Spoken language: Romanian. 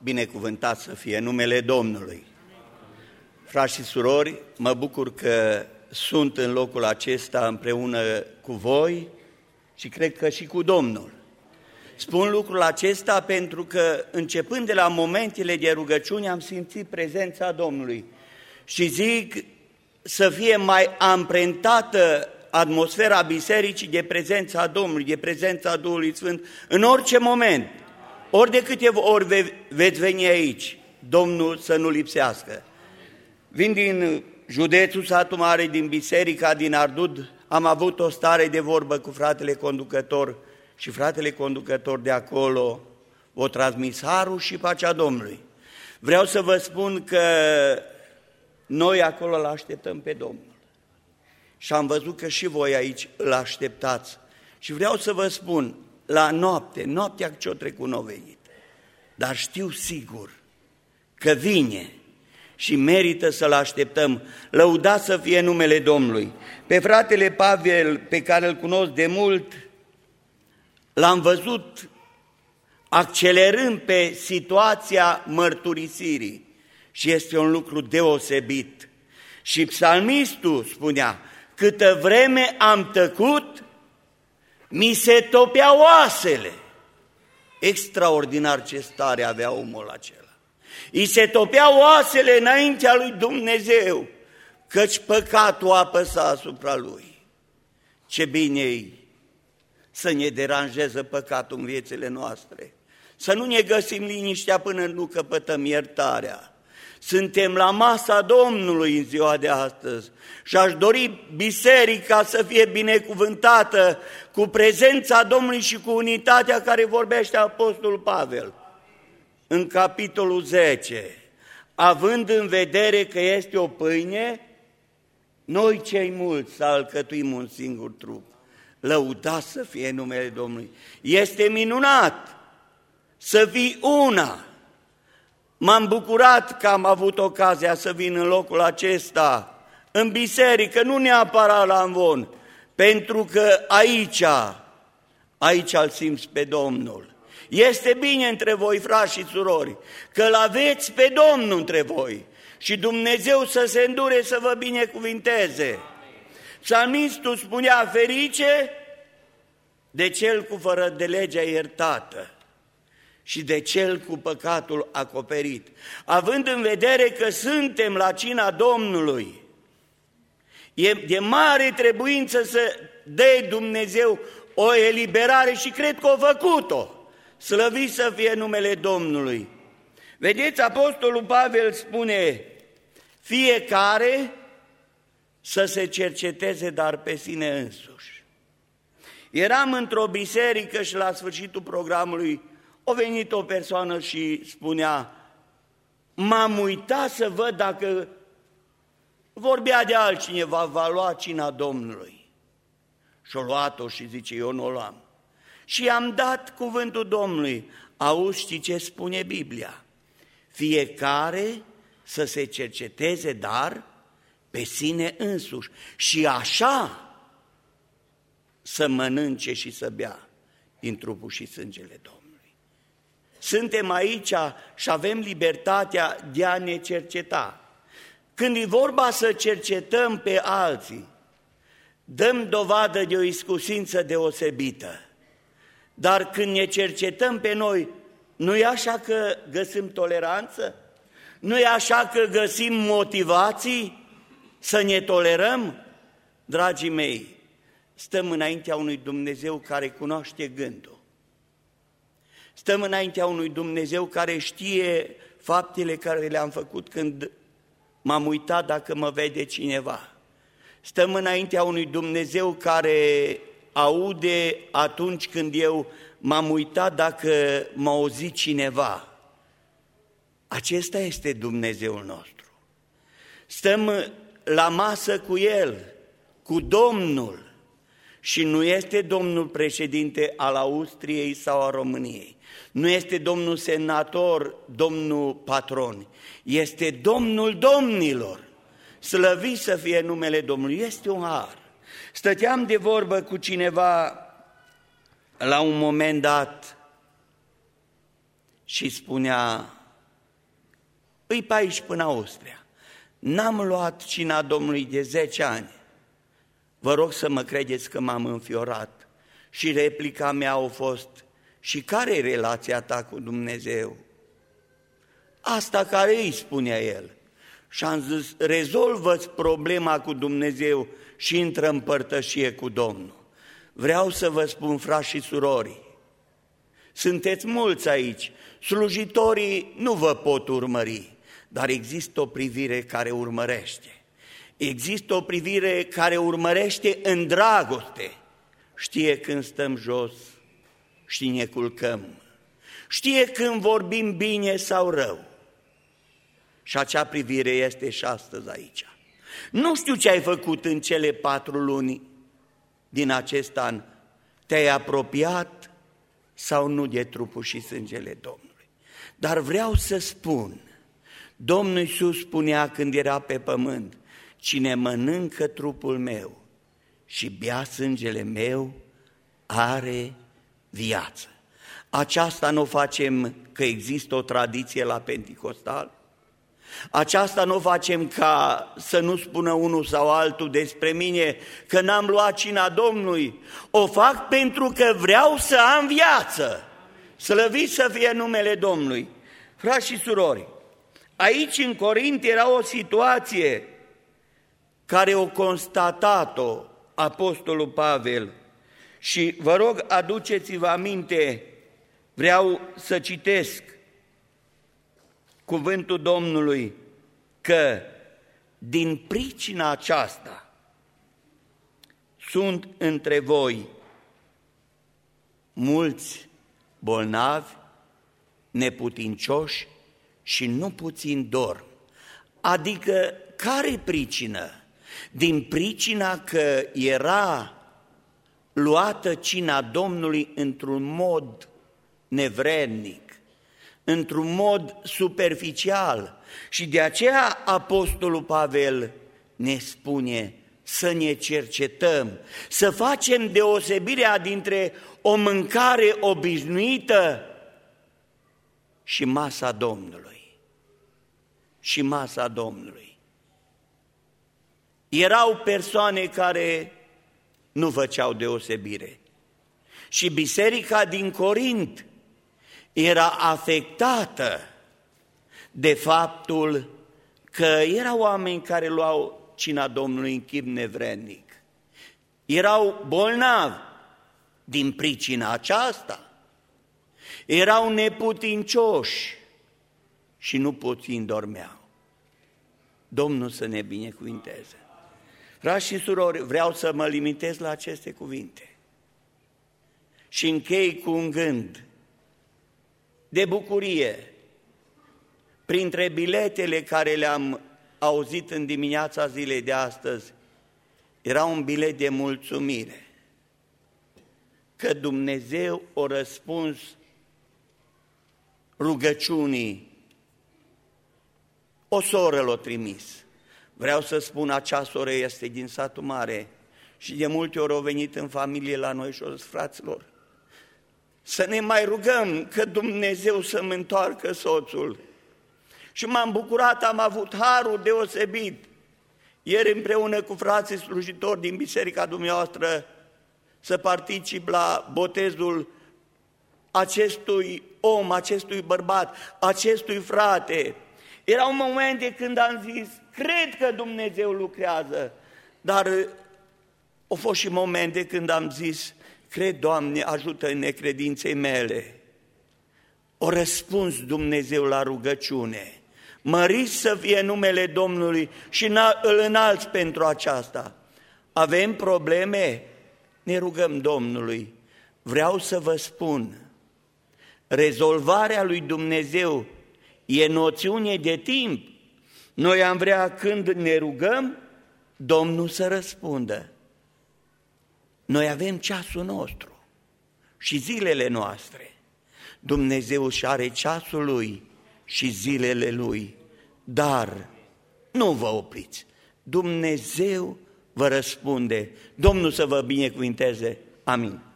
Binecuvântat să fie numele Domnului. Frați și surori, mă bucur că sunt în locul acesta împreună cu voi și cred că și cu Domnul. Spun lucrul acesta pentru că începând de la momentele de rugăciune am simțit prezența Domnului și zic să fie mai amprentată atmosfera bisericii de prezența Domnului, de prezența Duhului Sfânt în orice moment. Ori de câte ori veți veni aici, Domnul să nu lipsească. Vin din județul Satu Mare, din biserica din Ardud, am avut o stare de vorbă cu fratele conducător și fratele conducător de acolo o transmis harul și pacea Domnului. Vreau să vă spun că noi acolo îl așteptăm pe Domnul și am văzut că și voi aici îl așteptați. Și vreau să vă spun, la noaptea ce-o trecut n-o venit, dar știu sigur că vine și merită să-l așteptăm. Lăudat să fie numele Domnului. Pe fratele Pavel, pe care îl cunosc de mult, l-am văzut accelerând pe situația mărturisirii și este un lucru deosebit. Și psalmistul spunea, câtă vreme am tăcut, mi se topeau oasele. Extraordinar ce stare avea omul acela. I se topeau oasele înaintea lui Dumnezeu, căci păcatul apăsa asupra lui. Ce bine-i să ne deranjeze păcatul în viețile noastre, să nu ne găsim liniștea până nu căpătăm iertarea. Suntem la masa Domnului în ziua de astăzi și aș dori biserica să fie binecuvântată cu prezența Domnului și cu unitatea care vorbește Apostolul Pavel. În capitolul 10, având în vedere că este o pâine, noi cei mulți să alcătuim un singur trup. Lăudat să fie numele Domnului. Este minunat să fii una. M-am bucurat că am avut ocazia să vin în locul acesta, în biserică, nu neapărat la Amvon, pentru că aici îl simți pe Domnul. Este bine între voi, frați și surori, că l-aveți pe Domnul între voi și Dumnezeu să se îndure să vă binecuvinteze. Psalmistul spunea, ferice de cel cu fără de legea iertată și de cel cu păcatul acoperit. Având în vedere că suntem la cina Domnului, e de mare trebuință să dea Dumnezeu o eliberare și cred că o făcut-o. Slăvit să fie numele Domnului. Vedeți, Apostolul Pavel spune, fiecare să se cerceteze, dar pe sine însuși. Eram într-o biserică și la sfârșitul programului a venit o persoană și spunea, m-am uitat să văd dacă vorbea de altcineva, va lua cina Domnului. Și-o luat-o și zice, eu nu o luam. Și am dat cuvântul Domnului. Auzi, știi ce spune Biblia? Fiecare să se cerceteze, dar pe sine însuși. Și așa să mănânce și să bea din trupul și sângele Domnului. Suntem aici și avem libertatea de a ne cerceta. Când e vorba să cercetăm pe alții, dăm dovadă de o iscusință deosebită. Dar când ne cercetăm pe noi, nu e așa că găsim toleranță? Nu e așa că găsim motivații să ne tolerăm? Dragii mei, stăm înaintea unui Dumnezeu care cunoaște gândul. Stăm înaintea unui Dumnezeu care știe faptele care le-am făcut când m-am uitat dacă mă vede cineva. Stăm înaintea unui Dumnezeu care aude atunci când eu m-am uitat dacă m-a auzit cineva. Acesta este Dumnezeul nostru. Stăm la masă cu El, cu Domnul și nu este Domnul președinte al Austriei sau a României. Nu este Domnul senator, Domnul patron. Este Domnul domnilor. Slăvit să fie numele Domnului. Este un har. Stăteam de vorbă cu cineva la un moment dat și spunea, îi pe aici până Austria. N-am luat cina Domnului de 10 ani. Vă rog să mă credeți că m-am înfiorat. Și replica mea a fost: și care e relația ta cu Dumnezeu? Asta care îi spunea el. Și am zis: rezolvă-ți problema cu Dumnezeu și intră în părtășie cu Domnul. Vreau să vă spun, frați și surori, sunteți mulți aici, slujitorii nu vă pot urmări, dar există o privire care urmărește. Există o privire care urmărește în dragoste. Știe când stăm jos și ne culcăm. Știe când vorbim bine sau rău. Și acea privire este și astăzi aici. Nu știu ce ai făcut în cele 4 luni din acest an. Te-ai apropiat sau nu de trupul și sângele Domnului? Dar vreau să spun, Domnul Iisus spunea când era pe pământ: cine mănâncă trupul meu și bea sângele meu are viață. Aceasta nu o facem că există o tradiție la Penticostal? Aceasta nu o facem ca să nu spună unul sau altul despre mine că n-am luat cina Domnului? O fac pentru că vreau să am viață. Slăvit să fie numele Domnului. Frați și surori, aici în Corint era o situație care o constatat-o apostolul Pavel. Și vă rog, aduceți-vă aminte, vreau să citesc cuvântul Domnului, că din pricina aceasta sunt între voi mulți bolnavi, neputincioși și nu puțin dorm. Adică, care pricină? Din pricina că era luată cina Domnului într-un mod nevrednic, într-un mod superficial. Și de aceea apostolul Pavel ne spune să ne cercetăm, să facem deosebirea dintre o mâncare obișnuită și masa Domnului. Și masa Domnului. Erau persoane care nu făceau deosebire. Și biserica din Corint era afectată de faptul că erau oameni care luau cina Domnului în chip nevrednic. Erau bolnavi din pricina aceasta. Erau neputincioși și nu puțin dormeau. Domnul să ne binecuvinteze. Frați și surori, vreau să mă limitez la aceste cuvinte și închei cu un gând de bucurie. Printre biletele care le-am auzit în dimineața zilei de astăzi, era un bilet de mulțumire, că Dumnezeu a răspuns rugăciunii. O soră l-a trimis. Vreau să spun, acea soră este din satul mare și de multe ori au venit în familie la noi și au zis: fraților, să ne mai rugăm că Dumnezeu să-mi întoarcă soțul. Și m-am bucurat, am avut harul deosebit ieri împreună cu frații slujitori din biserica dumneavoastră să particip la botezul acestui om, acestui bărbat, acestui frate. Erau momente când am zis: cred că Dumnezeu lucrează, dar au fost și momente când am zis: cred, Doamne, ajută în necredinței mele. O răspuns Dumnezeu la rugăciune. Măriți să fie numele Domnului și îl înalți pentru aceasta. Avem probleme? Ne rugăm Domnului. Vreau să vă spun, rezolvarea lui Dumnezeu e noțiune de timp. Noi am vrea, când ne rugăm, Domnul să răspundă. Noi avem ceasul nostru și zilele noastre. Dumnezeu și are ceasul Lui și zilele Lui, dar nu vă opriți. Dumnezeu vă răspunde. Domnul să vă binecuvinteze. Amin.